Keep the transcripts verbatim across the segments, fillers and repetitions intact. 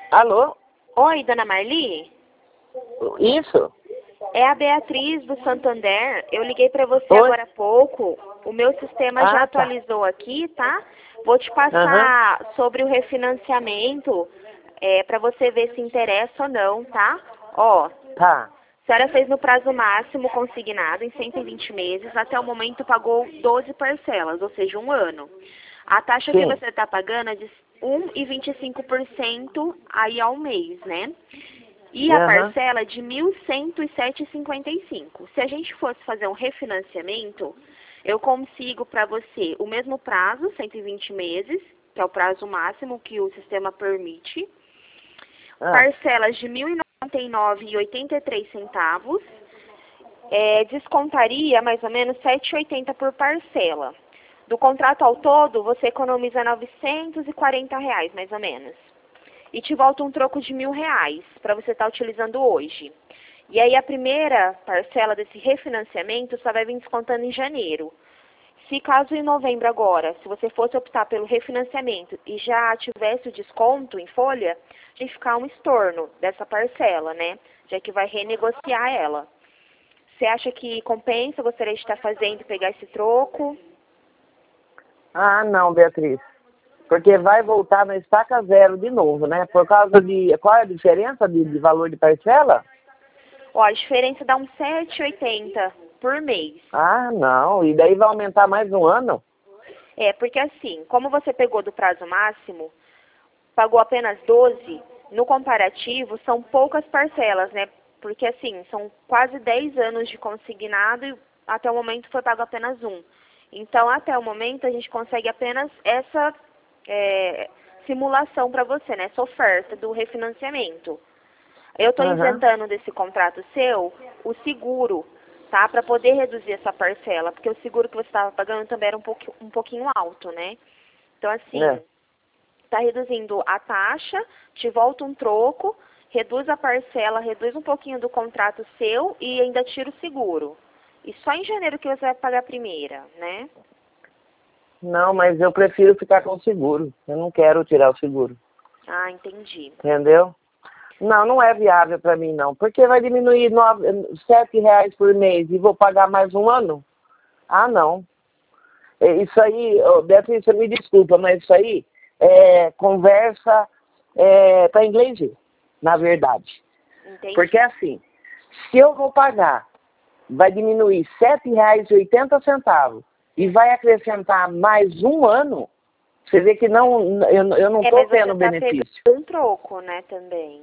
Alô? Oi, dona Marli? Isso? É a Beatriz do Santander. Eu liguei para você Oi? agora há pouco. O meu sistema já Ah, tá. atualizou aqui, tá? Vou te Aham. passar sobre o refinanciamento é, para você ver se interessa ou não, tá? Ó, Tá. a senhora fez no prazo máximo consignado em cento e vinte meses. Até o momento pagou doze parcelas, ou seja, um ano. A taxa que Sim. você está pagando é de um vírgula vinte e cinco por cento aí ao mês, né? E a Aham. parcela de mil cento e sete vírgula cinquenta e cinco. Se a gente fosse fazer um refinanciamento, eu consigo para você o mesmo prazo, cento e vinte meses, que é o prazo máximo que o sistema permite. Ah. Parcelas de mil e noventa e nove reais e oitenta e três centavos. É, descontaria mais ou menos sete reais e oitenta por parcela. Do contrato ao todo, você economiza novecentos e quarenta reais, mais ou menos. E te volta um troco de mil reais para você estar utilizando hoje. E aí a primeira parcela desse refinanciamento só vai vir descontando em janeiro. Se caso em novembro agora, se você fosse optar pelo refinanciamento e já tivesse o desconto em folha, a gente ficar um estorno dessa parcela, né? Já que vai renegociar ela. Você acha que compensa? Gostaria de estar fazendo e pegar esse troco? Ah, não, Beatriz. Porque vai voltar na estaca zero de novo, né? Por causa de... Qual é a diferença de, de valor de parcela? Ó, a diferença dá uns sete reais e oitenta por mês. Ah, não. E daí vai aumentar mais um ano? É, porque assim, como você pegou do prazo máximo, pagou apenas doze, no comparativo são poucas parcelas, né? Porque assim, são quase dez anos de consignado e até o momento foi pago apenas um. Então, até o momento, a gente consegue apenas essa é, simulação para você, né? Essa oferta do refinanciamento. Eu estou Aham. isentando desse contrato seu o seguro, tá? Para poder reduzir essa parcela, porque o seguro que você estava pagando também era um, pouquinho, um pouquinho alto, né? Então, assim, É. está reduzindo a taxa, te volta um troco, reduz a parcela, reduz um pouquinho do contrato seu e ainda tira o seguro. E só em janeiro que você vai pagar a primeira, né? Não, mas eu prefiro ficar com o seguro. Eu não quero tirar o seguro. Ah, entendi. Entendeu? Não, não é viável para mim, não. Porque vai diminuir nove, sete reais por mês e vou pagar mais um ano? Ah, não. É, isso aí, ô, Beatriz, você me desculpa, mas isso aí é conversa é, para inglês ver, na verdade. Porque Entendi. assim, se eu vou pagar, vai diminuir sete reais e oitenta centavos e vai acrescentar mais um ano, você vê que não, eu, eu não É, estou mas você tendo está pegando benefício. um troco, né, também.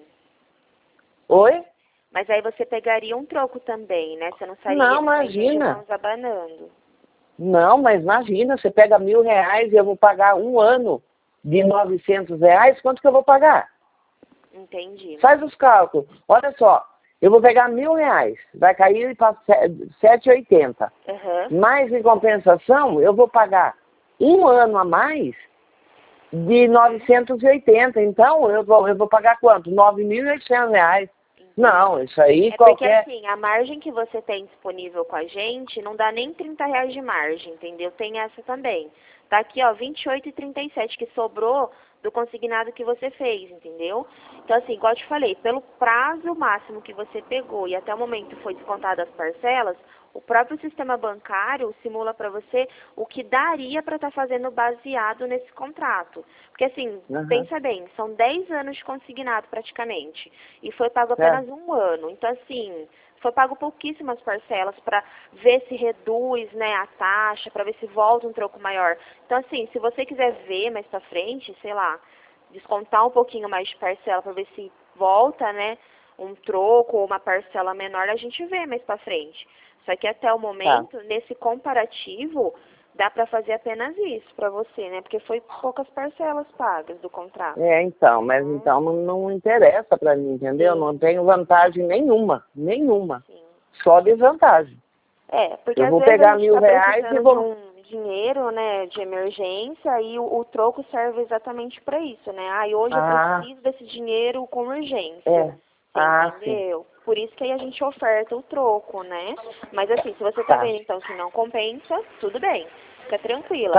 Oi? Mas aí você pegaria um troco também, né? Você não Não, sairia, sairia de imagina. mãos abanando. Não, mas imagina, você pega mil reais e eu vou pagar um ano de novecentos reais, quanto que eu vou pagar? Entendi. Faz os cálculos. Olha só, eu vou pegar mil reais, vai cair para sete e oitenta. Aham. Mas, em compensação, eu vou pagar um ano a mais de novecentos e oitenta. Então, eu vou, eu vou pagar quanto? nove mil e oitocentos reais. Não, Entendi. isso aí É porque qualquer... assim, a margem que você tem disponível com a gente não dá nem trinta reais de margem, entendeu? Tem essa também. Tá aqui, ó, vinte e oito e trinta e sete que sobrou do consignado que você fez, entendeu? Então, assim, igual eu te falei, pelo prazo máximo que você pegou e até o momento foi descontado as parcelas, o próprio sistema bancário simula para você o que daria para estar fazendo baseado nesse contrato. Porque, assim, Uhum, pensa bem, são dez anos de consignado praticamente. E foi pago certo. apenas um ano. Então, assim, foi pago pouquíssimas parcelas para ver se reduz, né, a taxa, para ver se volta um troco maior. Então, assim, se você quiser ver mais para frente, sei lá, descontar um pouquinho mais de parcela para ver se volta, né, um troco ou uma parcela menor, a gente vê mais para frente. Só que até o Tá. momento, nesse comparativo, dá para fazer apenas isso para você, né? Porque foi poucas parcelas pagas do contrato. É, então, mas Hum, então não, não interessa para mim, entendeu? sim, Não tenho vantagem nenhuma, nenhuma. sim. Só desvantagem. É, porque Eu às vou vezes a pegar gente mil está reais e precisando de vou... um dinheiro, né, de emergência e o, o troco serve exatamente para isso, né? Ah, e hoje eu Ah, preciso desse dinheiro com urgência. é. Você Ah, sim. entendeu? Por isso que aí a gente oferta o troco, né? Mas assim, se você tá Tá. vendo então que não compensa, tudo bem. Fica tranquila. Tá bom.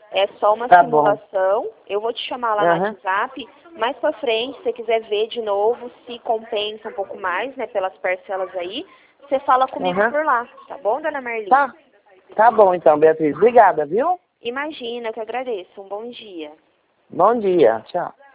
É só uma Tá simulação. Bom. Eu vou te chamar lá Uhum. no WhatsApp. Mais pra frente, se você quiser ver de novo, se compensa um pouco mais, né, pelas parcelas aí, você fala comigo Uhum. por lá. Tá bom, dona Marli? Tá. Tá bom, então, Beatriz. Obrigada, viu? Imagina, eu que agradeço. Um bom dia. Bom dia. Tchau.